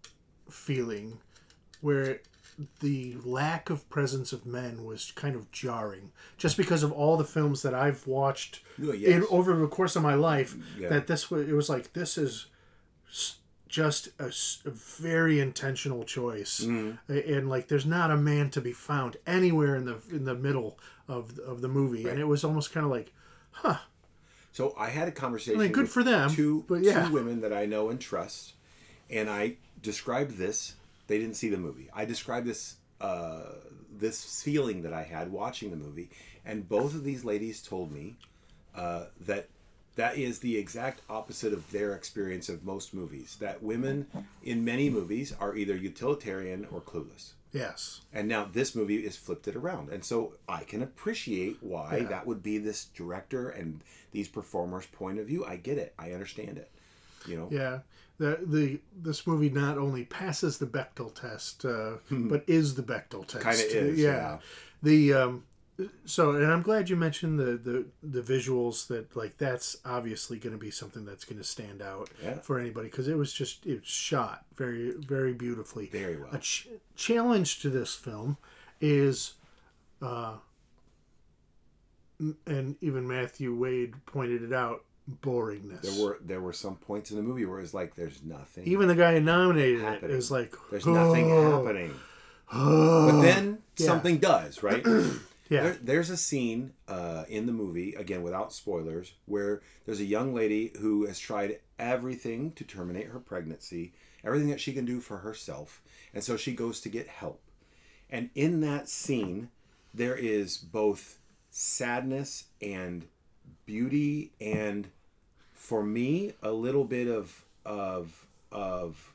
feeling where the lack of presence of men was kind of jarring, just because of all the films that I've watched Oh, yes. in, over the course of my life. Yeah. That this was, it was like, this is s- just a, s- a very intentional choice, Mm-hmm. and like there's not a man to be found anywhere in the in the middle of of the movie, Right. and it was almost kind of like, huh. So I had a conversation I mean, good with for them, two, but yeah. two women that I know and trust, and I described this. They didn't see the movie. I described this uh, this feeling that I had watching the movie, and both of these ladies told me uh, that that is the exact opposite of their experience of most movies. That women in many movies are either utilitarian or clueless. Yes. And now this movie is flipped it around. And so I can appreciate why Yeah. that would be this director and these performers' point of view. I get it. I understand it. You know? Yeah. The the this movie not only passes the Bechdel test, uh, but is the Bechdel test. Kinda is, Yeah. yeah. The um, So, and I'm glad you mentioned the, the, the visuals. That like that's obviously going to be something that's going to stand out Yeah. for anybody, because it was just it was shot very very beautifully. Very well. A ch- challenge to this film is, uh, and even Matthew Wade pointed it out, boringness. There were there were some points in the movie where it's like there's nothing. Even the guy who nominated happening. it is like, There's nothing "Oh, happening. oh." But then Yeah. something does, right? Yeah. There, there's a scene uh, in the movie, again without spoilers, where there's a young lady who has tried everything to terminate her pregnancy, everything that she can do for herself, and so she goes to get help. And in that scene, there is both sadness and beauty, and for me, a little bit of of of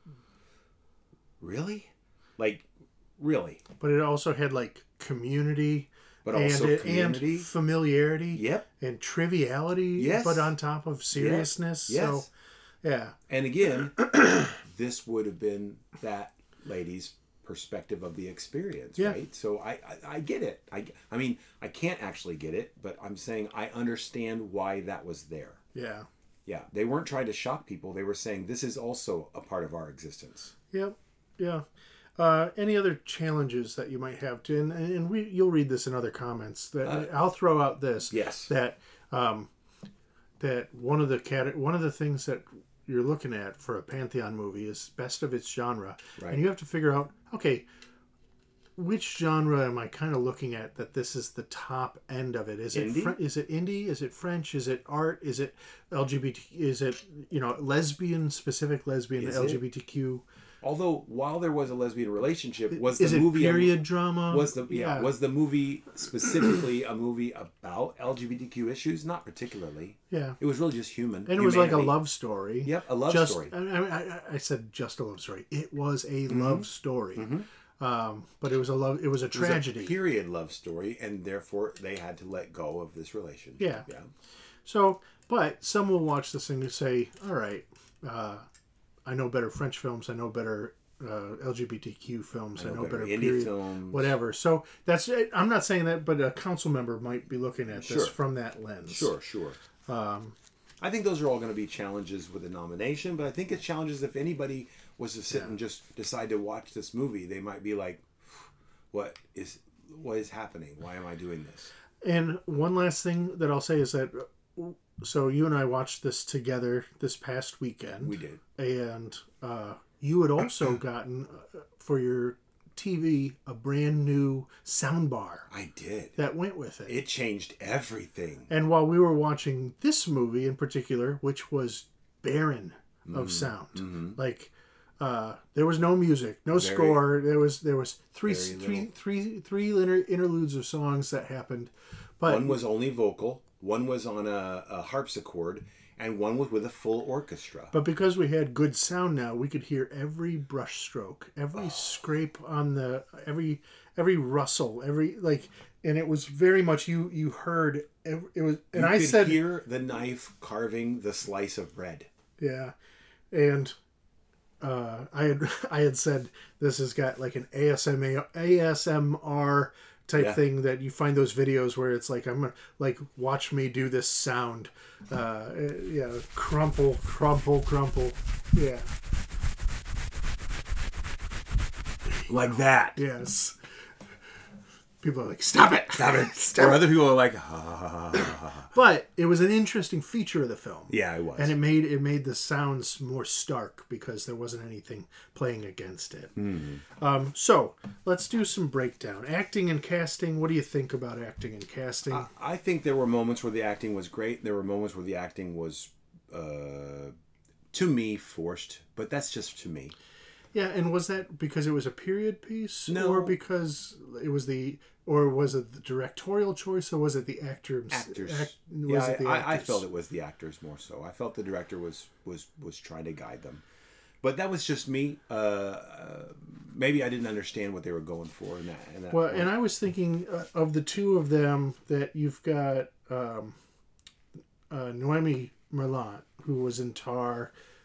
really, like really. But it also had like community, But and also it, community. and familiarity, Yep. and triviality, Yes. but on top of seriousness. Yes. So, yeah, And again, this would have been that lady's perspective of the experience, Yeah. right? So I, I, I get it. I, I mean, I can't actually get it, but I'm saying I understand why that was there. yeah, Yeah, they weren't trying to shock people. They were saying this is also a part of our existence. yep, yeah. Uh, any other challenges that you might have to, and, and we, you'll read this in other comments. That Uh, I'll throw out this. Yes. That um, that one of the cat one of the things that you're looking at for a Pantheon movie is best of its genre, Right. and you have to figure out, okay, which genre am I kind of looking at that this is the top end of it? Is it Indie? Fr- is it indie? Is it French? Is it art? Is it L G B T? Is it, you know, lesbian, specific lesbian, Is it? L G B T Q? Although while there was a lesbian relationship, was Is the it movie a- period drama? was the yeah, was the movie specifically a movie about L G B T Q issues? Not particularly. Yeah. It was really just human. And it was like a humanity. love story. Yep, a love just, story. I, I, I said just a love story. It was a Mm-hmm. love story, um, but it was a love. It was a It was tragedy. a period love story, and therefore they had to let go of this relationship. Yeah. Yeah. So, but some will watch this thing and say, "All right, uh, I know better French films. I know better uh, L G B T Q films. I know, better, indie period, films. whatever." So that's it. I'm not saying that, but a council member might be looking at this Sure. from that lens. Sure, sure. Um, I think those are all going to be challenges with the nomination, but I think it's challenges if anybody was to sit Yeah. and just decide to watch this movie, they might be like, "What is what is happening? Why am I doing this?" And one last thing that I'll say is that, so you and I watched this together this past weekend. We did. And uh, you had also gotten uh, for your T V a brand new sound bar I did. that went with it. It changed everything. And while we were watching this movie in particular, which was barren of Mm-hmm. sound, like uh, there was no music, no Very- score. There was there was three very three little. three three inter- interludes of songs that happened, but One was only vocal, one was on a, a harpsichord, and one was with a full orchestra. But because we had good sound now, we could hear every brush stroke, every Oh. scrape on the every every rustle, every like, and it was very much you you heard every, it was, and you I could said hear the knife carving the slice of bread. yeah, and uh, I had I had said this has got like an A S M R A S M R type Yeah. thing that you find those videos where it's like I'm gonna like watch me do this sound, uh, yeah, crumple, crumple, crumple, yeah. Like that. Yes. People are like, stop it! Stop it. Stop Or it! other people are like, ha, ha, ha, ha, ha. But it was an interesting feature of the film. Yeah, it was. And it made it made the sounds more stark because there wasn't anything playing against it. Mm-hmm. Um, so let's do some breakdown. Acting and casting. What do you think about acting and casting? I, I think there were moments where the acting was great. There were moments where the acting was, uh, to me, forced. But that's just to me. yeah, and was that because it was a period piece, No. or because it was the, or was it the directorial choice, or was it the actors? Actors. Act, was yeah, it the I, I actors? felt it was the actors more so. I felt the director was was was trying to guide them. But that was just me. Uh, uh, maybe I didn't understand what they were going for in that. In that Well, point. and I was thinking uh, of the two of them that you've got um, uh, Noemi Merlant, who was in Tar,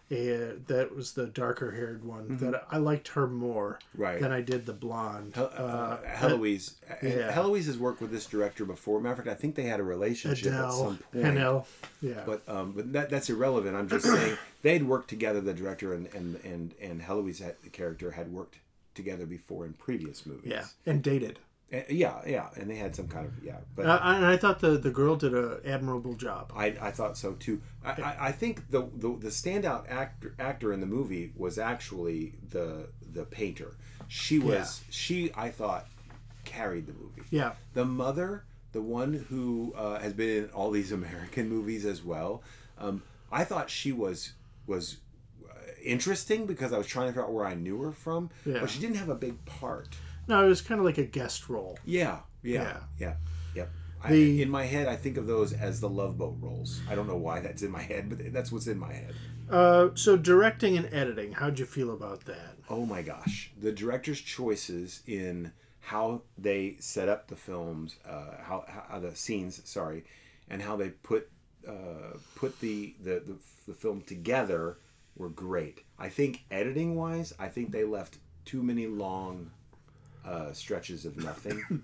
Uh, that was the darker haired one. Mm-hmm. That I liked her more Right. than I did the blonde. Hel- uh, Uh, Heloise. And yeah. Heloise has worked with this director before. Matter of fact, I think they had a relationship at some Adele, point. Hanel, yeah. But um, but that that's irrelevant. I'm just saying they'd worked together. The director and and and and Heloise had, the character had worked together before in previous movies. Yeah, and dated. And, yeah, yeah, and they had some kind of yeah. But Uh, and I thought the, the girl did an admirable job. I, I thought so too. I, I, I think the, the the standout actor actor in the movie was actually the the painter. She was Yeah. she I thought carried the movie. Yeah. The mother, the one who uh, has been in all these American movies as well. Um, I thought she was was uh, interesting because I was trying to figure out where I knew her from, Yeah. but she didn't have a big part. No, it was kind of like a guest role. Yeah, yeah, Yeah. yeah, yep. I, The- in my head, I think of those as the Love Boat roles. I don't know why that's in my head, but that's what's in my head. Uh, so directing and editing, how'd you feel about that? Oh my gosh, the director's choices in how they set up the films, uh, how, how the scenes, sorry, and how they put uh, put the, the the the film together were great. I think editing wise, I think they left too many long uh, stretches of nothing.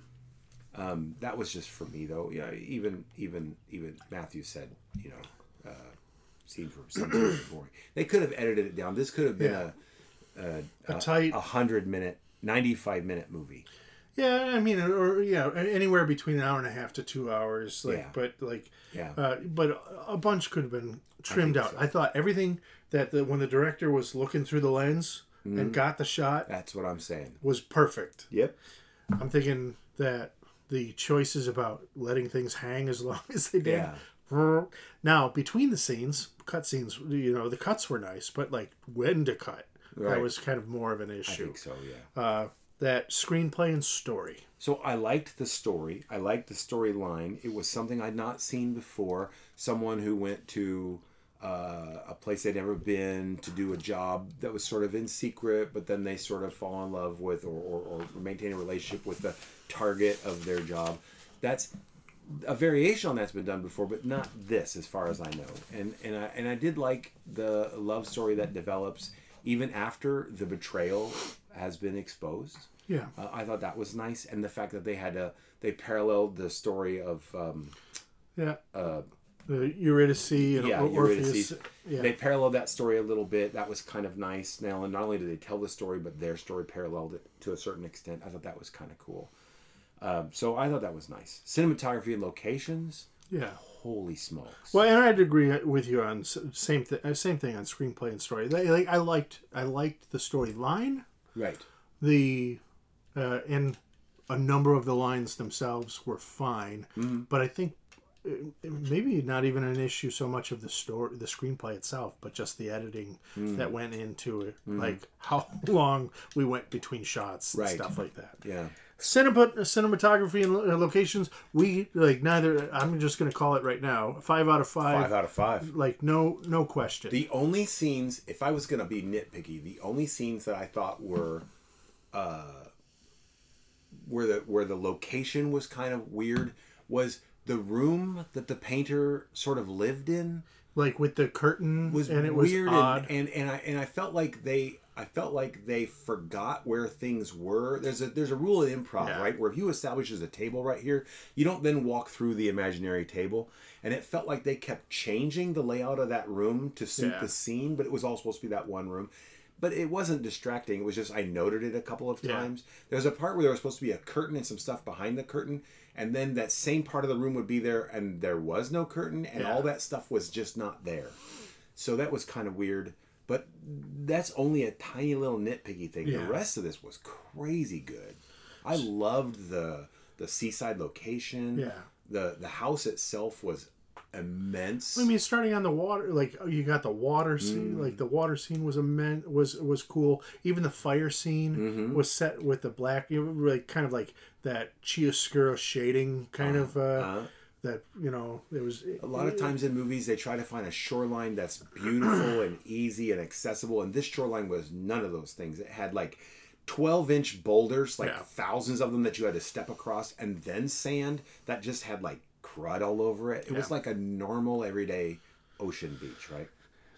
um, that was just for me though. Yeah, even even even Matthew said, you know, uh, scenes were sometimes boring. They could have edited it down. This could have been Yeah. a A a, tight- a hundred minute, ninety-five minute movie. Yeah, I mean, or yeah, anywhere between an hour and a half to two hours. Like, Yeah. but like, Yeah. uh, but a bunch could have been trimmed think out. so. I thought everything that the, when the director was looking through the lens Mm-hmm. and got the shot That's what I'm saying. was perfect. Yep. I'm thinking that the choices about letting things hang as long as they did. Yeah. Now, between the scenes, cut scenes, you know, the cuts were nice, but like when to cut, Right. that was kind of more of an I issue. think so. Yeah. Uh, that screenplay and story. So I liked the story. I liked the storyline. It was something I'd not seen before. Someone who went to uh, a place they'd never been to do a job that was sort of in secret, but then they sort of fall in love with or, or, or maintain a relationship with the target of their job. That's a variation on that's been done before, but not this, as far as I know. And and I and I did like the love story that develops even after the betrayal has been exposed. Yeah. Uh, I thought that was nice, and the fact that they had to they paralleled the story of um, Yeah. uh, The Eurydice and yeah Or- Orpheus. Eurydice. Yeah. They paralleled that story a little bit. That was kind of nice. Now, and not only did they tell the story, but their story paralleled it to a certain extent. I thought that was kind of cool. Um, so I thought that was nice. Cinematography and locations. yeah. Holy smokes! Well, and I'd agree with you on s- same thing. Same thing on screenplay and story. They, like I liked, I liked the storyline. Right. The uh, and a number of the lines themselves were fine, Mm-hmm. but I think uh, maybe not even an issue so much of the story, the screenplay itself, but just the editing Mm. that went into it, like how long we went between shots and Right. stuff like that. Yeah. Cinema, cinematography and lo- locations, we like neither. I'm just going to call it right now. Five out of five. Five out of five. Like no, no question. The only scenes, if I was going to be nitpicky, the only scenes that I thought were, uh, where the where the location was kind of weird was the room that the painter sort of lived in like with the curtain, was and it was weird, odd. and, and and I and I felt like they I felt like they forgot where things were. There's a there's a rule in improv, Yeah. right, where if you establish there's a table right here, you don't then walk through the imaginary table. And it felt like they kept changing the layout of that room to suit Yeah. the scene, but it was all supposed to be that one room. But it wasn't distracting. It was just I noted it a couple of Yeah. times. There was a part where there was supposed to be a curtain and some stuff behind the curtain, and then that same part of the room would be there, and there was no curtain, and Yeah. all that stuff was just not there. So that was kind of weird. But that's only a tiny little nitpicky thing. Yeah. The rest of this was crazy good. I loved the the seaside location. Yeah. The the house itself was immense. I mean, starting on the water, like you got the water Mm. scene. Like the water scene was immense, was was cool. Even the fire scene Mm-hmm. was set with the black, you know, like kind of like that chiaroscuro shading, kind of. Uh, uh, that you know, it was a lot of times in movies they try to find a shoreline that's beautiful and easy and accessible, and this shoreline was none of those things. It had like twelve inch boulders, like Yeah. thousands of them that you had to step across, and then sand that just had like crud all over it. It was Yeah. like a normal everyday ocean beach, right?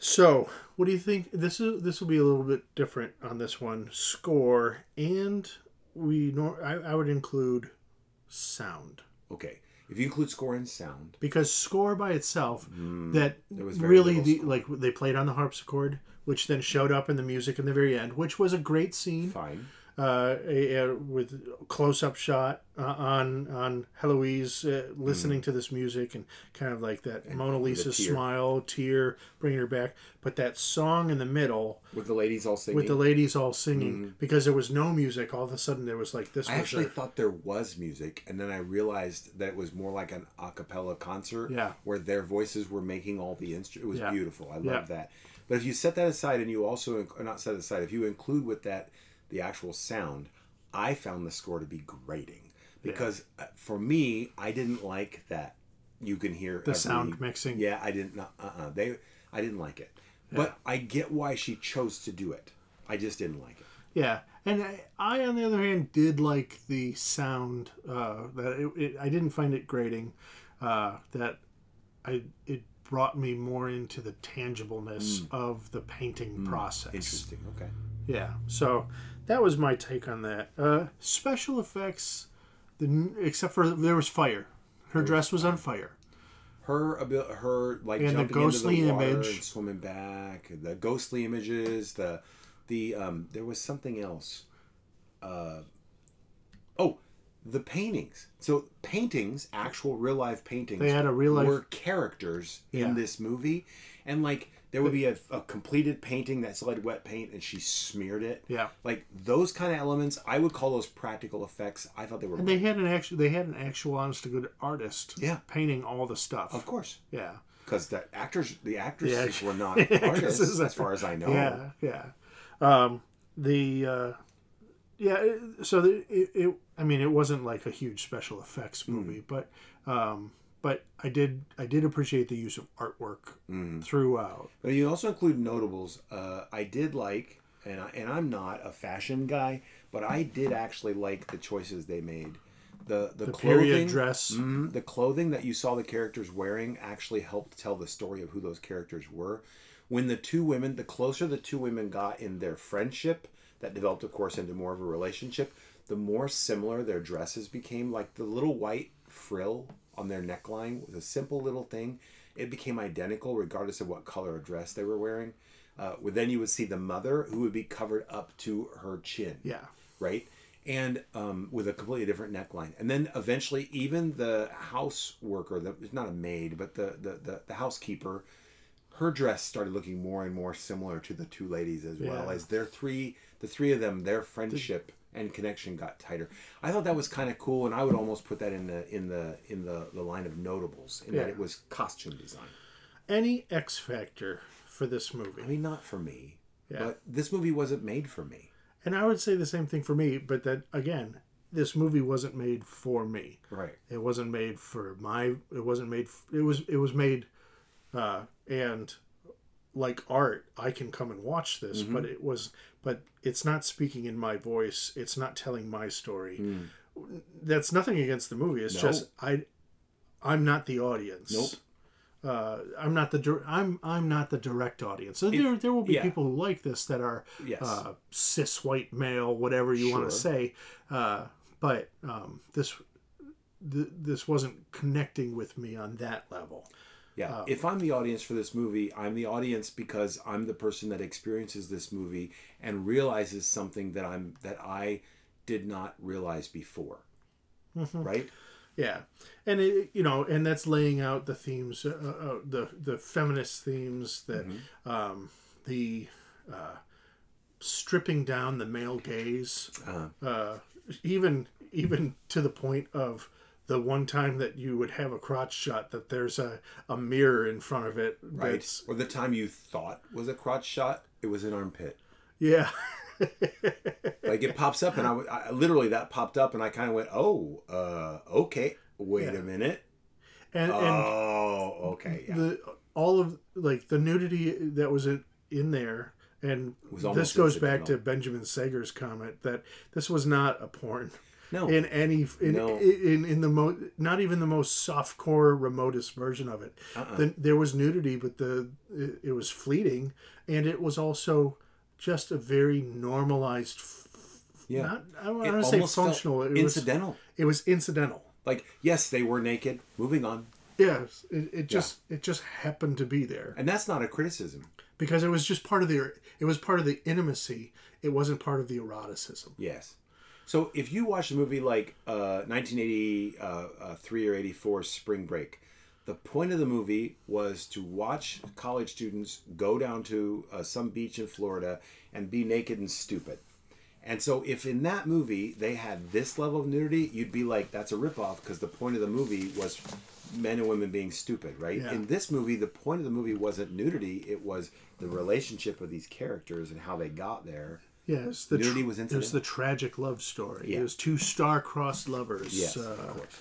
So, what do you think? This is this will be a little bit different on this one. Score, and we nor I, I would include sound. Okay. If you include score and sound, because score by itself, mm, that really the score. Like they played on the harpsichord, which then showed up in the music in the very end, which was a great scene. Fine. Uh, a, a, with close up shot uh, on on Heloise uh, listening mm. to this music and kind of like that and Mona Lisa tear. smile, tear, bringing her back. But that song in the middle with the ladies all singing, with the ladies all singing, mm. because there was no music. All of a sudden, there was like this. I was actually a, thought there was music, and then I realized that it was more like an a cappella concert, yeah. where their voices were making all the instruments. It was yeah. beautiful. I love yeah. that. But if you set that aside, and you also or not set it aside, if you include with that the actual sound, I found the score to be grating because yeah. for me, I didn't like that. You can hear the every, sound mixing. Yeah, I didn't. Uh, uh they, I didn't like it. Yeah. But I get why she chose to do it. I just didn't like it. Yeah, and I, I on the other hand, did like the sound. Uh, that it, it, I didn't find it grating. Uh, that I it brought me more into the tangibleness mm. of the painting mm. process. Interesting. Okay. Yeah. So. That was my take on that. Uh, special effects, the, except for there was fire. Her there dress was, was on fire. Her her like and jumping the ghostly into the water image, and swimming back. The ghostly images. The the um. There was something else. Uh. Oh, the paintings. So paintings, actual real life paintings. They had a real life were characters in yeah. this movie, and like. There would be a, a completed painting that's like wet paint, and she smeared it. Yeah, like those kind of elements, I would call those practical effects. I thought they were. And they had an actual, they had an actual, honest to good artist. Yeah, painting all the stuff. Of course. Yeah, because the actors, the actresses yeah. were not artists, as far as I know. Yeah, yeah. Um, the uh, yeah, so the, it, it, I mean, it wasn't like a huge special effects movie, mm. but. Um, But I did I did appreciate the use of artwork mm. throughout. But you also include notables. Uh, I did like, and I, and I'm not a fashion guy, but I did actually like the choices they made. The the, the clothing period dress, mm, the clothing that you saw the characters wearing actually helped tell the story of who those characters were. When the two women, the closer the two women got in their friendship, that developed, of course, into more of a relationship, the more similar their dresses became. Like the little white frill on their neckline was a simple little thing. It became identical regardless of what color of dress they were wearing. Uh, then you would see the mother who would be covered up to her chin. Yeah. Right? And um, with a completely different neckline. And then eventually even the house worker, the, not a maid, but the, the, the, the housekeeper, her dress started looking more and more similar to the two ladies as well. Yeah. As their three, the three of them, their friendship... The, and connection got tighter. I thought that was kind of cool, and I would almost put that in the in the in the, the line of notables, in yeah. that it was costume design. Any X factor for this movie? I mean, not for me. Yeah. But this movie wasn't made for me. And I would say the same thing for me, but that again, this movie wasn't made for me. Right. It wasn't made for my. It wasn't made. It was. It was made, uh, and like art, I can come and watch this, mm-hmm. but it was. But it's not speaking in my voice. It's not telling my story. Mm. That's nothing against the movie. It's no. just I, I'm not the audience. Nope. Uh, I'm not the I'm I'm not the direct audience. So if, there there will be yeah. people who like this that are yes. uh, cis white male, whatever you sure. want to say. Uh, but um, this th- this wasn't connecting with me on that level. Yeah, um, if I'm the audience for this movie, I'm the audience because I'm the person that experiences this movie and realizes something that I'm that I did not realize before. Mm-hmm. Right? Yeah, and it, you know, and that's laying out the themes, uh, uh, the the feminist themes, that mm-hmm. um, the uh, stripping down the male gaze, uh-huh. uh, even even to the point of. The one time that you would have a crotch shot, that there's a, a mirror in front of it. Right. Or the time you thought was a crotch shot, it was an armpit. Yeah. Like it pops up and I, I literally that popped up and I kind of went, oh, uh, okay, wait yeah. a minute. And, oh, and okay. Yeah. The, all of like the nudity that was in there. And this goes back to Benjamin Sager's comment that this was not a porn. No. in any in No. in, in the mo- not even the most softcore remotest version of it. Uh-uh. The, there was nudity, but the it, it was fleeting, and it was also just a very normalized. F- Yeah. Not, I don't It want to say almost felt functional. It incidental. was it was incidental. Like, yes, they were naked. Moving on. Yes, it, it just it just happened to be there And that's not a criticism. because it was just part of the it was part of the intimacy. It wasn't part of the eroticism. Yes. So if you watch a movie like uh, nineteen eighty-three or eighty-four Spring Break, the point of the movie was to watch college students go down to uh, some beach in Florida and be naked and stupid. And so if in that movie they had this level of nudity, you'd be like, that's a ripoff, because the point of the movie was men and women being stupid, right? Yeah. In this movie, the point of the movie wasn't nudity, it was the relationship of these characters and how they got there. Yes, the Nudity tr- was it was incidental. the tragic love story. Yeah. It was two star-crossed lovers. Yes, Uh, of course.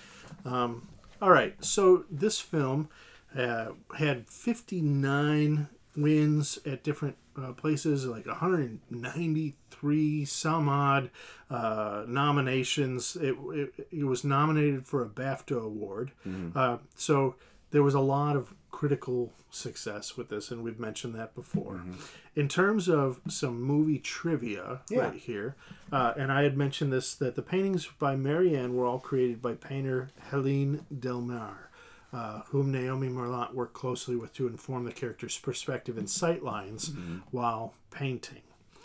all right, so this film uh, had fifty-nine wins at different uh, places, like one hundred ninety-three some odd uh, nominations. It, it, it was nominated for a BAFTA award. Mm-hmm. Uh, so there was a lot of critical success with this, and we've mentioned that before. Mm-hmm. In terms of some movie trivia Yeah. right here, uh, and I had mentioned this, that the paintings by Marianne were all created by painter Helene Delmar, uh, whom Naomi Merlant worked closely with to inform the character's perspective and sightlines Mm-hmm. while painting.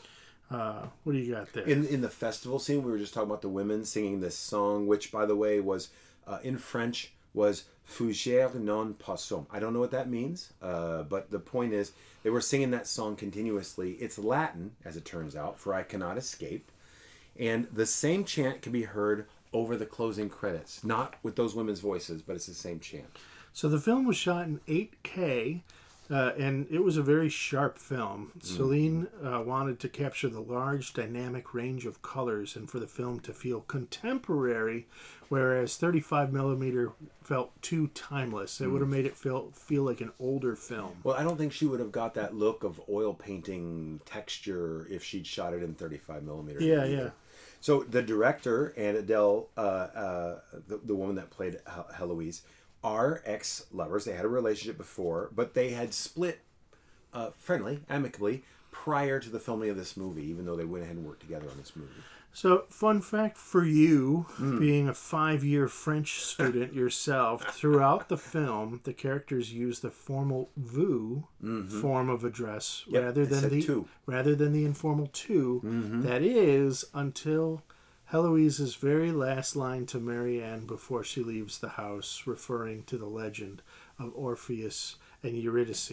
Uh, what do you got there? In in the festival scene, we were just talking about the women singing this song, which, by the way, was uh, in French was "Fougère non poisson." I don't know what that means, uh, but the point is they were singing that song continuously. It's Latin, as it turns out, for "I cannot escape," and the same chant can be heard over the closing credits, not with those women's voices, but it's the same chant. So the film was shot in eight K, uh, and it was a very sharp film. Celine uh, wanted to capture the large dynamic range of colors and for the film to feel contemporary, whereas thirty-five millimeter felt too timeless. It would have made it feel feel like an older film. Well, I don't think she would have got that look of oil painting texture if she'd shot it in thirty-five millimeter. Yeah, either. yeah. So the director and Adele, uh, uh, the, the woman that played Hel- Heloise, are ex-lovers. They had a relationship before, but they had split uh, friendly, amicably, prior to the filming of this movie, even though they went ahead and worked together on this movie. So, fun fact for you, being a five-year French student yourself, throughout the film, the characters use the formal vous form of address Yep, rather it than said the tu. rather than the informal tu. That is until Heloise's very last line to Marianne before she leaves the house, referring to the legend of Orpheus and Eurydice,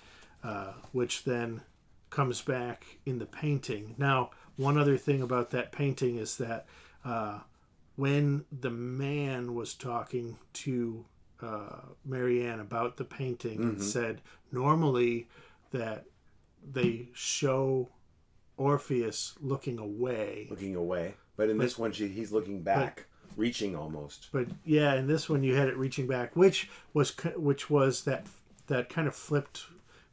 uh, which then comes back in the painting. Now, one other thing about that painting is that uh, when the man was talking to uh, Marianne about the painting and said normally that they show Orpheus looking away, Looking away. But in this one, she, he's looking back, reaching almost. but yeah, in this one you had it reaching back, which was which was that that kind of flipped,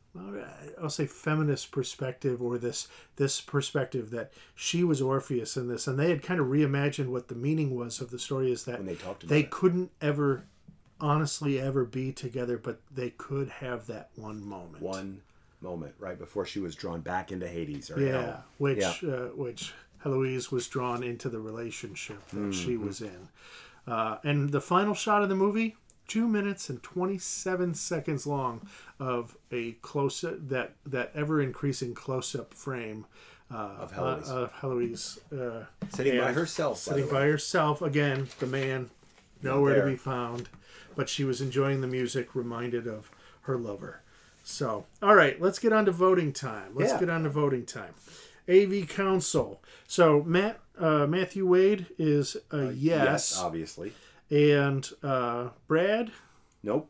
I'll say, feminist perspective, or this this perspective that she was Orpheus in this, and they had kind of reimagined what the meaning was of the story, is that When they talked about they it. couldn't ever honestly ever be together, but they could have that one moment. One moment, right before she was drawn back into Hades. Or Yeah, hell. which Yeah. Uh, which Heloise was drawn into the relationship that Mm-hmm. she was in. Uh, and the final shot of the movie, two minutes and twenty-seven seconds long, of a close that that ever increasing close up frame uh, Of Heloise. uh, of Heloise uh, Sitting by and herself. sitting by, the by way. herself again. The man nowhere to there. be found, but she was enjoying the music, reminded of her lover. So, all right, let's get on to voting time. Let's Yeah. get on to voting time. A V Council. So Matt uh, Matthew Wade is a yes, Yes, obviously. and uh, Brad Nope.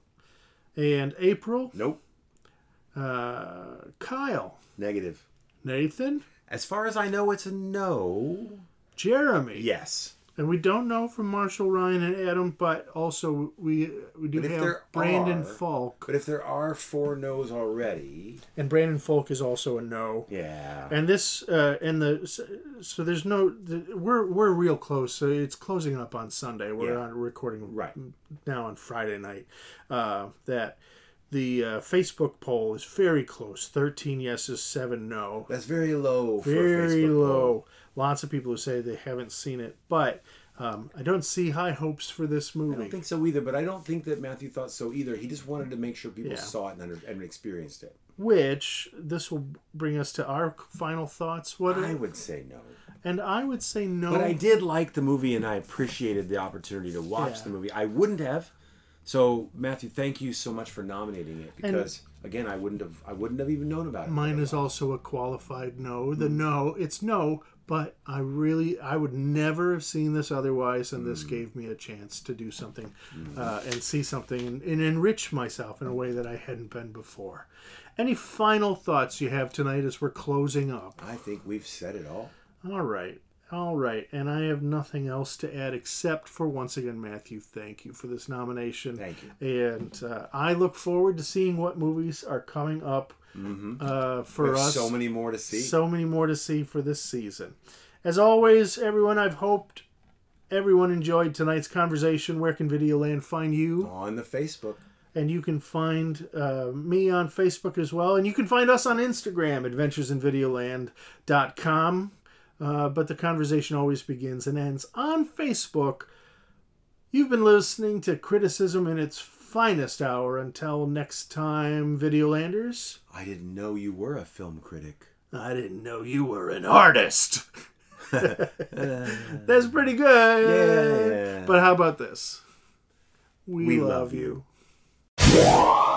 and April, Nope. uh, Kyle, Negative. Nathan, As far as I know, it's a no. Jeremy. Yes. And we don't know from Marshall, Ryan, and Adam, but also we we do But if have there Brandon are- Falk. But if there are four no's already, And Brandon Falk is also a no. yeah. And this, uh, and the, so there's no, the, we're we're real close. So it's closing up on Sunday. We're Yeah. on recording Right. now on Friday night. Uh, that the uh, Facebook poll is very close. thirteen yeses, seven no. That's very low for a Very Facebook low. poll. Lots of people who say they haven't seen it, but um, I don't see high hopes for this I movie. don't think so either, but I don't think that Matthew thought so either. He just wanted to make sure people Yeah. saw it and, under, and experienced it. Which this will bring us to our final thoughts. What? I would say no. And I would say no. But I did like the movie, and I appreciated the opportunity to watch Yeah. the movie. I wouldn't have. So Matthew, thank you so much for nominating it because again, I wouldn't have. I wouldn't have even known about it. Mine is also a qualified no. The no, it's no, but I really, I would never have seen this otherwise, and this gave me a chance to do something uh, and see something and, and enrich myself in a way that I hadn't been before. Any final thoughts you have tonight as we're closing up? I think we've said it all. All right. All right. And I have nothing else to add except for, once again, Matthew, thank you for this nomination. Thank you. And uh, I look forward to seeing what movies are coming up Mm-hmm. uh, for We have us. so many more to see. So many more to see for this season. As always, everyone, I've hoped everyone enjoyed tonight's conversation. Where can Videoland find you? On the Facebook. And you can find uh, me on Facebook as well. And you can find us on Instagram, adventures in videoland dot com. Uh, but the conversation always begins and ends on Facebook. You've been listening to Criticism in its finest hour. Until next time, Videolanders. I didn't know you were a film critic. I didn't know you were an artist. That's pretty good. Yeah. But how about this? We, We love, love you. you.